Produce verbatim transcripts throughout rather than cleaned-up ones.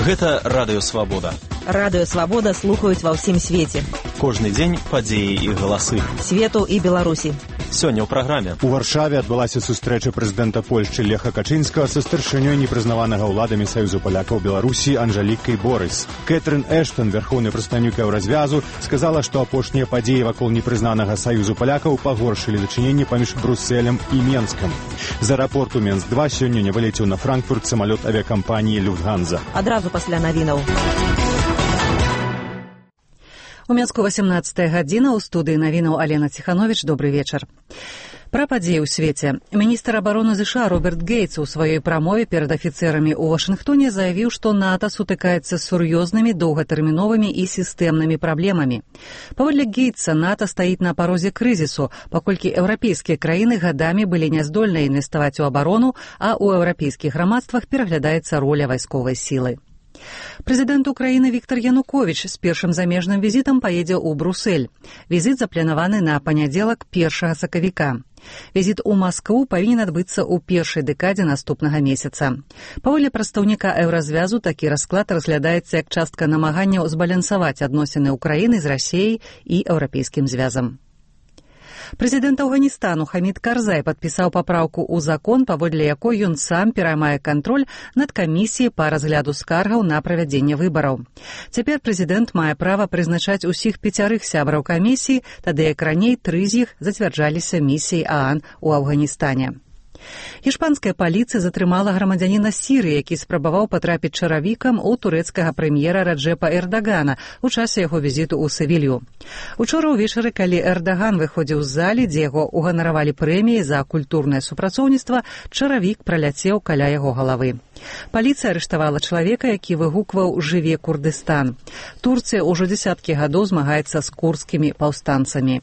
Гэта Радыё Свабода. Радыё Свабода слухаюць ва ўсім свеце. Кожны дзень падзеі і галасы. Свету і Беларусі. Сёння ў праграме. У Варшаве адбылася сустрэча прэзідэнта Польшчы Леха Качынскага са старшынёй непрызнаванага ўладамі Саюзу палякаў Беларусі Анжалікай Борыс. Кэтрын Эштон, вярхоўны прадстаўнік еўразвязу, сказала, што апошнія падзеі вакол непрызнанага Саюзу палякаў пагоршылі дачыненні паміж Брусэлем і Менскам. З аэрапорту Менск два сёння не вылецеў на Франкфурт самалёт авіякампаніі «Люфтганза». Адразу пасля навінаў. У Менску васямнадцатая гадзіна, у студыі навінаў Алена Ціхановіч. Добрый вечар. Пра падзеі ў свеце. Міністр абароны ЗША Роберт Гейтс у сваёй прамове перад афіцэрамі ў Вашынгтоне заявіў, што НАТО сутыкаецца з сур'ёзнымі, доўгатэрміновымі і сістэмнымі праблемамі. Паводле Гейтса, НАТО стаіць на парозе крызісу, паколькі еўрапейскія краіны гадамі былі няздольныя інвеставаць у абарону, а ў еўрапейскіх грамадствах пераглядаецца роля вайсковай сілы. Прэзідэнт Украіны Віктар Януковіч з першым замежным візітам паедзе ў Брусэль. Візіт запланаваны на панядзелак першага сакавіка. Візіт у Маскву павінен адбыцца ў першай дэкадзе наступнага месяца. Паводле прадстаўніка еўразвязу, такі расклад разглядаецца як частка намаганняў збалансаваць адносіны Украіны з Расіяй і еўрапейскім звязам. Прэзідэнт Афганістану Хамід Карзай падпісаў папраўку ў закон, паводле якой ён сам пераймае кантроль над камісіяй па разгляду скаргаў на правядзенне выбараў. Цяпер прэзідэнт мае права прызначаць усіх пяцярых сябраў камісіі, тады як раней тры з іх зацвярджаліся місіяй ААН у Афганістане. Іспанская паліцыя затрымала грамадзяніна Сірыі, які спрабаваў патрапіць чаравікам у турэцкага прэм'ера Раджэпа Эрдагана у часе яго візіту ў Севілью. Учора ўвечары, калі Эрдаган выходзіў з залі, дзе яго уганаравалі прэміяй за культурнае супрацоўніцтва, чаравік праляцеў каля яго галавы. Паліцыя арыштавала чалавека, які выгукваў «Жыве Курдыстан». Турцыя ўжо дзесяткі гадоў змагаецца з курдскімі паўстанцамі.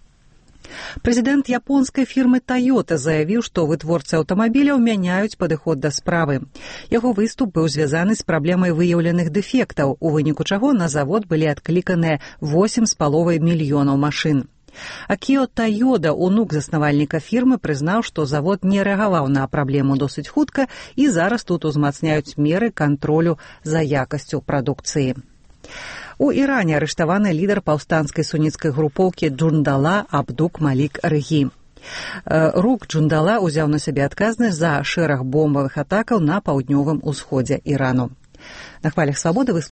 Прэзідэнт японскай фірмы «Тойота» заявіў, што вытворцы аўтамабіляў мяняюць падыход да справы. Яго выступ быў звязаны з праблемай выяўленых дэфектаў, у выніку чаго на завод былі адкліканыя восем з паловай мільёнаў машын. Акіо Тойода, унук заснавальніка фірмы, прызнаў, што завод не рэагаваў на праблему досыць хутка і зараз тут узмацняюць меры кантролю за якасцю прадукцыі. У Іране арыштаваны лідар паўстанцкай суніцкай групоўкі Джундала Абдук Малік Рыгі. Рук Джундала ўзяў на сябе адказнасць за шэраг бомбавых атакаў на паўднёвым усходзе Ірану. На хвалях свабоды вы